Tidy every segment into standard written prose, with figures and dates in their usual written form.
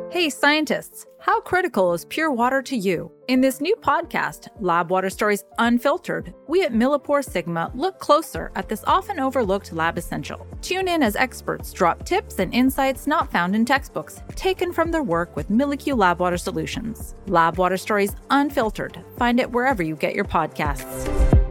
Hey, scientists, how critical is pure water to you? In this new podcast, Lab Water Stories Unfiltered, we at Millipore Sigma look closer at this often overlooked lab essential. Tune in as experts drop tips and insights not found in textbooks, taken from their work with MilliQ Lab Water Solutions. Lab Water Stories Unfiltered. Find it wherever you get your podcasts.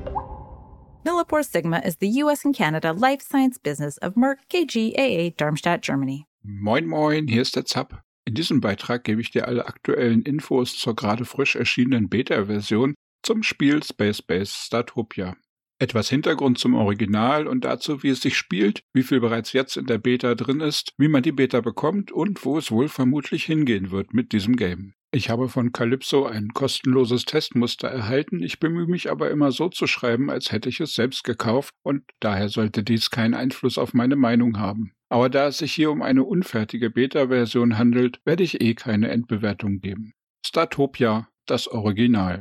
Millipore Sigma is the US and Canada life science business of Merck KGaA Darmstadt, Germany. Moin moin, hier ist der Zapp. In diesem Beitrag gebe ich dir alle aktuellen Infos zur gerade frisch erschienenen Beta-Version zum Spiel Space Base Startopia. Etwas Hintergrund zum Original und dazu, wie es sich spielt, wie viel bereits jetzt in der Beta drin ist, wie man die Beta bekommt und wo es wohl vermutlich hingehen wird mit diesem Game. Ich habe von Calypso ein kostenloses Testmuster erhalten, ich bemühe mich aber immer so zu schreiben, als hätte ich es selbst gekauft und daher sollte dies keinen Einfluss auf meine Meinung haben. Aber da es sich hier um eine unfertige Beta-Version handelt, werde ich keine Endbewertung geben. Startopia, das Original.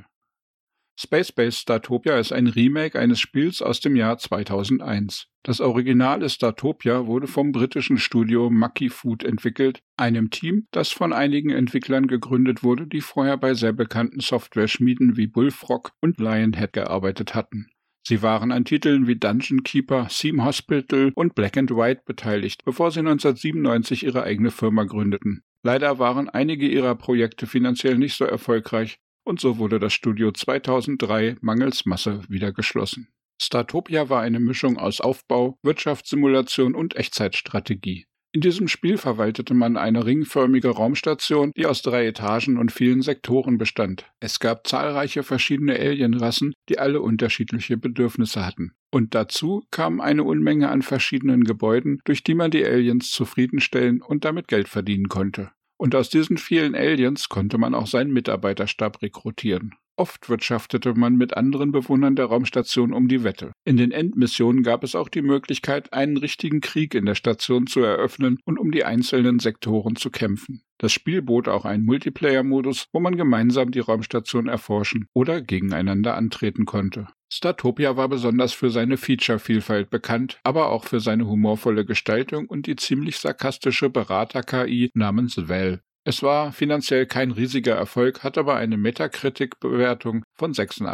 Space Base Startopia ist ein Remake eines Spiels aus dem Jahr 2001. Das originale Startopia wurde vom britischen Studio Mucky Food entwickelt, einem Team, das von einigen Entwicklern gegründet wurde, die vorher bei sehr bekannten Software-Schmieden wie Bullfrog und Lionhead gearbeitet hatten. Sie waren an Titeln wie Dungeon Keeper, Theme Hospital und Black and White beteiligt, bevor sie 1997 ihre eigene Firma gründeten. Leider waren einige ihrer Projekte finanziell nicht so erfolgreich und so wurde das Studio 2003 mangels Masse wieder geschlossen. Startopia war eine Mischung aus Aufbau, Wirtschaftssimulation und Echtzeitstrategie. In diesem Spiel verwaltete man eine ringförmige Raumstation, die aus 3 Etagen und vielen Sektoren bestand. Es gab zahlreiche verschiedene Alienrassen, die alle unterschiedliche Bedürfnisse hatten. Und dazu kam eine Unmenge an verschiedenen Gebäuden, durch die man die Aliens zufriedenstellen und damit Geld verdienen konnte. Und aus diesen vielen Aliens konnte man auch seinen Mitarbeiterstab rekrutieren. Oft wirtschaftete man mit anderen Bewohnern der Raumstation um die Wette. In den Endmissionen gab es auch die Möglichkeit, einen richtigen Krieg in der Station zu eröffnen und um die einzelnen Sektoren zu kämpfen. Das Spiel bot auch einen Multiplayer-Modus, wo man gemeinsam die Raumstation erforschen oder gegeneinander antreten konnte. Startopia war besonders für seine Feature-Vielfalt bekannt, aber auch für seine humorvolle Gestaltung und die ziemlich sarkastische Berater-KI namens Val. Es war finanziell kein riesiger Erfolg, hat aber eine Metacritic-Bewertung von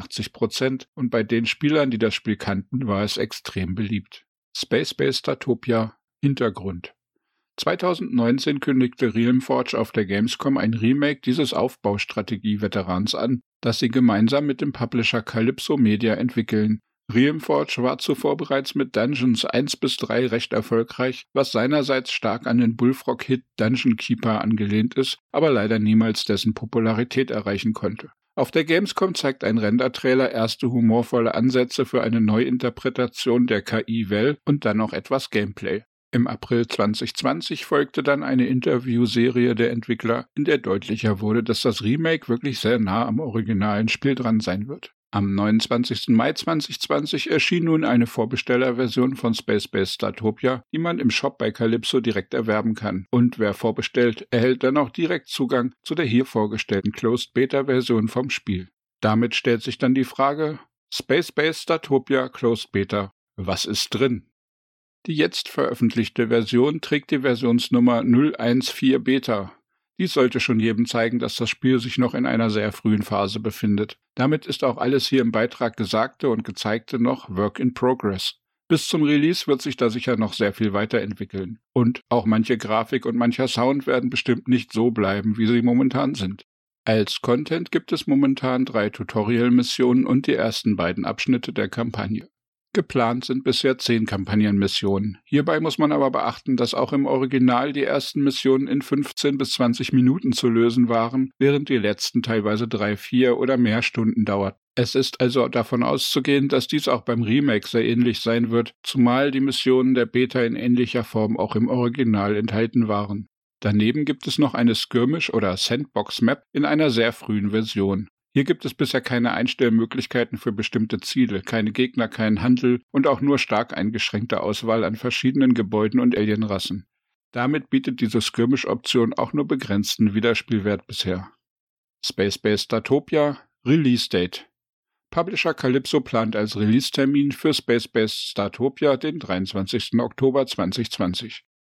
86% und bei den Spielern, die das Spiel kannten, war es extrem beliebt. Space Base Startopia Hintergrund. 2019 kündigte Realmforge auf der Gamescom ein Remake dieses Aufbaustrategie-Veterans an, das sie gemeinsam mit dem Publisher Calypso Media entwickeln. Realmforge war zuvor bereits mit Dungeons 1-3 recht erfolgreich, was seinerseits stark an den Bullfrog-Hit Dungeon Keeper angelehnt ist, aber leider niemals dessen Popularität erreichen konnte. Auf der Gamescom zeigt ein Render-Trailer erste humorvolle Ansätze für eine Neuinterpretation der KI Val und dann noch etwas Gameplay. Im April 2020 folgte dann eine Interviewserie der Entwickler, in der deutlicher wurde, dass das Remake wirklich sehr nah am originalen Spiel dran sein wird. Am 29. Mai 2020 erschien nun eine Vorbestellerversion von Space Base Startopia, die man im Shop bei Calypso direkt erwerben kann. Und wer vorbestellt, erhält dann auch direkt Zugang zu der hier vorgestellten Closed-Beta-Version vom Spiel. Damit stellt sich dann die Frage, Space Base Startopia Closed Beta, was ist drin? Die jetzt veröffentlichte Version trägt die Versionsnummer 014 Beta. Dies sollte schon jedem zeigen, dass das Spiel sich noch in einer sehr frühen Phase befindet. Damit ist auch alles hier im Beitrag Gesagte und Gezeigte noch Work in Progress. Bis zum Release wird sich da sicher noch sehr viel weiterentwickeln. Und auch manche Grafik und mancher Sound werden bestimmt nicht so bleiben, wie sie momentan sind. Als Content gibt es momentan 3 Tutorial-Missionen und die ersten beiden Abschnitte der Kampagne. Geplant sind bisher 10 Kampagnenmissionen. Hierbei muss man aber beachten, dass auch im Original die ersten Missionen in 15 bis 20 Minuten zu lösen waren, während die letzten teilweise 3, 4 oder mehr Stunden dauerten. Es ist also davon auszugehen, dass dies auch beim Remake sehr ähnlich sein wird, zumal die Missionen der Beta in ähnlicher Form auch im Original enthalten waren. Daneben gibt es noch eine Skirmish- oder Sandbox-Map in einer sehr frühen Version. Hier gibt es bisher keine Einstellmöglichkeiten für bestimmte Ziele, keine Gegner, keinen Handel und auch nur stark eingeschränkte Auswahl an verschiedenen Gebäuden und Alienrassen. Damit bietet diese Skirmish-Option auch nur begrenzten Wiederspielwert bisher. Space Base Startopia Release Date. Publisher Calypso plant als Release-Termin für Space Base Startopia den 23. Oktober 2020.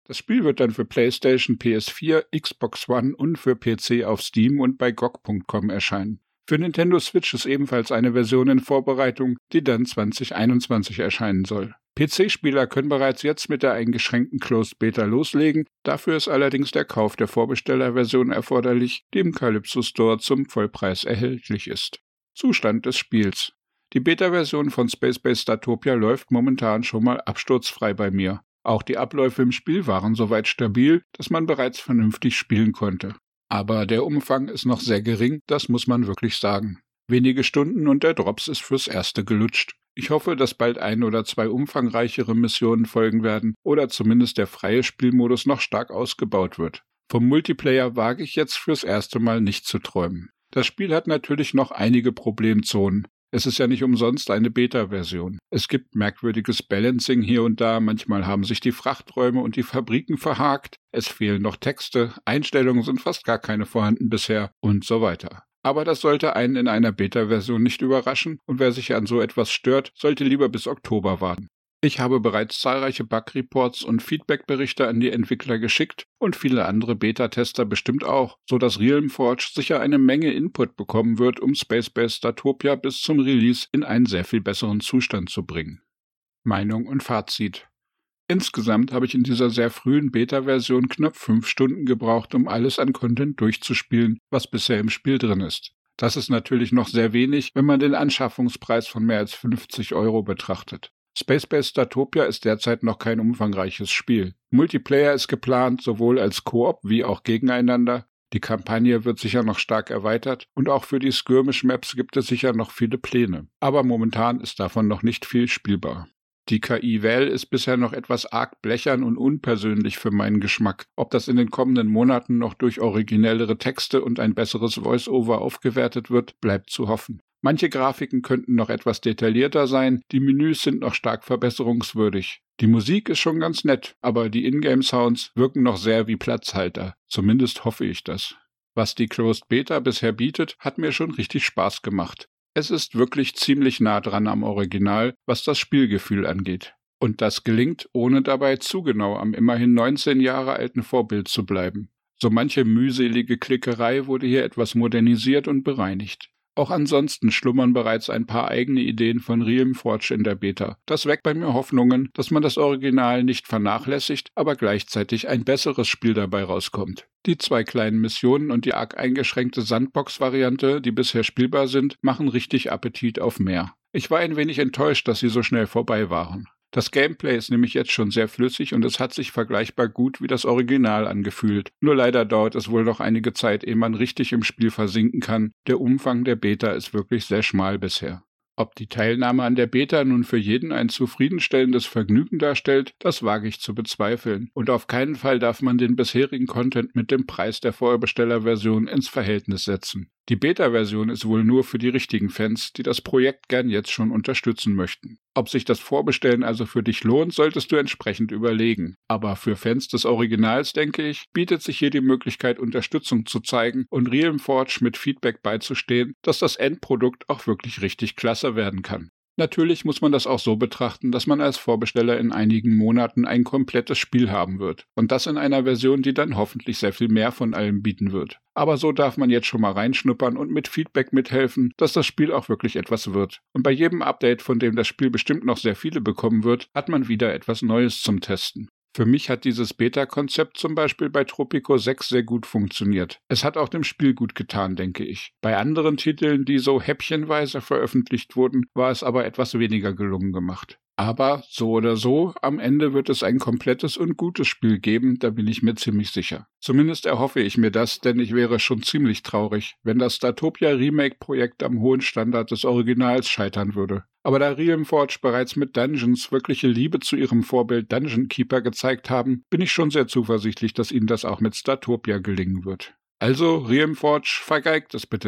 Das Spiel wird dann für PlayStation, PS4, Xbox One und für PC auf Steam und bei GOG.com erscheinen. Für Nintendo Switch ist ebenfalls eine Version in Vorbereitung, die dann 2021 erscheinen soll. PC-Spieler können bereits jetzt mit der eingeschränkten Closed Beta loslegen, dafür ist allerdings der Kauf der Vorbestellerversion erforderlich, die im Calypso Store zum Vollpreis erhältlich ist. Zustand des Spiels. Die Beta-Version von Space Base Startopia läuft momentan schon mal absturzfrei bei mir. Auch die Abläufe im Spiel waren soweit stabil, dass man bereits vernünftig spielen konnte. Aber der Umfang ist noch sehr gering, das muss man wirklich sagen. Wenige Stunden und der Drops ist fürs Erste gelutscht. Ich hoffe, dass bald 1 oder 2 umfangreichere Missionen folgen werden oder zumindest der freie Spielmodus noch stark ausgebaut wird. Vom Multiplayer wage ich jetzt fürs erste Mal nicht zu träumen. Das Spiel hat natürlich noch einige Problemzonen. Es ist ja nicht umsonst eine Beta-Version. Es gibt merkwürdiges Balancing hier und da, manchmal haben sich die Frachträume und die Fabriken verhakt, es fehlen noch Texte, Einstellungen sind fast gar keine vorhanden bisher und so weiter. Aber das sollte einen in einer Beta-Version nicht überraschen und wer sich an so etwas stört, sollte lieber bis Oktober warten. Ich habe bereits zahlreiche Bug-Reports und Feedback-Berichte an die Entwickler geschickt und viele andere Beta-Tester bestimmt auch, so dass Realm Forge sicher eine Menge Input bekommen wird, um Space Base Startopia bis zum Release in einen sehr viel besseren Zustand zu bringen. Meinung und Fazit. Insgesamt habe ich in dieser sehr frühen Beta-Version knapp 5 Stunden gebraucht, um alles an Content durchzuspielen, was bisher im Spiel drin ist. Das ist natürlich noch sehr wenig, wenn man den Anschaffungspreis von mehr als 50 € betrachtet. Space Base Startopia ist derzeit noch kein umfangreiches Spiel. Multiplayer ist geplant, sowohl als Koop wie auch gegeneinander. Die Kampagne wird sicher noch stark erweitert und auch für die Skirmish-Maps gibt es sicher noch viele Pläne. Aber momentan ist davon noch nicht viel spielbar. Die KI Val ist bisher noch etwas arg blechern und unpersönlich für meinen Geschmack. Ob das in den kommenden Monaten noch durch originellere Texte und ein besseres Voice-Over aufgewertet wird, bleibt zu hoffen. Manche Grafiken könnten noch etwas detaillierter sein, die Menüs sind noch stark verbesserungswürdig. Die Musik ist schon ganz nett, aber die Ingame-Sounds wirken noch sehr wie Platzhalter. Zumindest hoffe ich das. Was die Closed Beta bisher bietet, hat mir schon richtig Spaß gemacht. Es ist wirklich ziemlich nah dran am Original, was das Spielgefühl angeht. Und das gelingt, ohne dabei zu genau am immerhin 19 Jahre alten Vorbild zu bleiben. So manche mühselige Klickerei wurde hier etwas modernisiert und bereinigt. Auch ansonsten schlummern bereits ein paar eigene Ideen von Realm Forge in der Beta. Das weckt bei mir Hoffnungen, dass man das Original nicht vernachlässigt, aber gleichzeitig ein besseres Spiel dabei rauskommt. Die 2 kleinen Missionen und die arg eingeschränkte Sandbox-Variante, die bisher spielbar sind, machen richtig Appetit auf mehr. Ich war ein wenig enttäuscht, dass sie so schnell vorbei waren. Das Gameplay ist nämlich jetzt schon sehr flüssig und es hat sich vergleichbar gut wie das Original angefühlt. Nur leider dauert es wohl noch einige Zeit, ehe man richtig im Spiel versinken kann. Der Umfang der Beta ist wirklich sehr schmal bisher. Ob die Teilnahme an der Beta nun für jeden ein zufriedenstellendes Vergnügen darstellt, das wage ich zu bezweifeln. Und auf keinen Fall darf man den bisherigen Content mit dem Preis der Vorbestellerversion ins Verhältnis setzen. Die Beta-Version ist wohl nur für die richtigen Fans, die das Projekt gern jetzt schon unterstützen möchten. Ob sich das Vorbestellen also für dich lohnt, solltest du entsprechend überlegen. Aber für Fans des Originals, denke ich, bietet sich hier die Möglichkeit, Unterstützung zu zeigen und Realm Forge mit Feedback beizustehen, dass das Endprodukt auch wirklich richtig klasse werden kann. Natürlich muss man das auch so betrachten, dass man als Vorbesteller in einigen Monaten ein komplettes Spiel haben wird. Und das in einer Version, die dann hoffentlich sehr viel mehr von allem bieten wird. Aber so darf man jetzt schon mal reinschnuppern und mit Feedback mithelfen, dass das Spiel auch wirklich etwas wird. Und bei jedem Update, von dem das Spiel bestimmt noch sehr viele bekommen wird, hat man wieder etwas Neues zum Testen. Für mich hat dieses Beta-Konzept zum Beispiel bei Tropico 6 sehr gut funktioniert. Es hat auch dem Spiel gut getan, denke ich. Bei anderen Titeln, die so häppchenweise veröffentlicht wurden, war es aber etwas weniger gelungen gemacht. Aber so oder so, am Ende wird es ein komplettes und gutes Spiel geben, da bin ich mir ziemlich sicher. Zumindest erhoffe ich mir das, denn ich wäre schon ziemlich traurig, wenn das Startopia Remake-Projekt am hohen Standard des Originals scheitern würde. Aber da Realm Forge bereits mit Dungeons wirkliche Liebe zu ihrem Vorbild Dungeon Keeper gezeigt haben, bin ich schon sehr zuversichtlich, dass ihnen das auch mit Startopia gelingen wird. Also, Realm Forge, vergeigt es bitte nicht.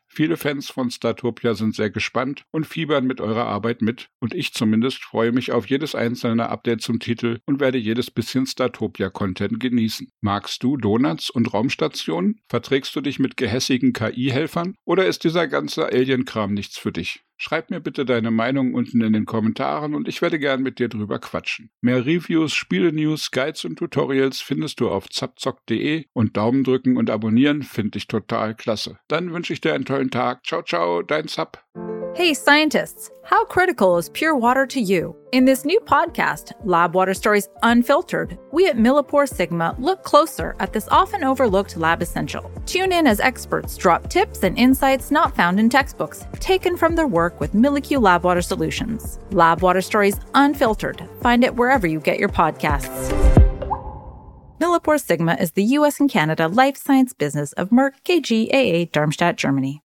Viele Fans von Startopia sind sehr gespannt und fiebern mit eurer Arbeit mit und ich zumindest freue mich auf jedes einzelne Update zum Titel und werde jedes bisschen Startopia-Content genießen. Magst du Donuts und Raumstationen? Verträgst du dich mit gehässigen KI-Helfern oder ist dieser ganze Alien-Kram nichts für dich? Schreib mir bitte deine Meinung unten in den Kommentaren und ich werde gern mit dir drüber quatschen. Mehr Reviews, Spiele-News, Guides und Tutorials findest du auf zapzock.de und Daumen drücken und abonnieren finde ich total klasse. Dann wünsche ich dir einen tollen Tag. Ciao, ciao, dein Zap. Hey scientists, how critical is pure water to you? In this new podcast, Lab Water Stories Unfiltered, we at Millipore Sigma look closer at this often overlooked lab essential. Tune in as experts drop tips and insights not found in textbooks, taken from their work with MilliQ Lab Water Solutions. Lab Water Stories Unfiltered. Find it wherever you get your podcasts. Millipore Sigma is the US and Canada life science business of Merck KGaA Darmstadt, Germany.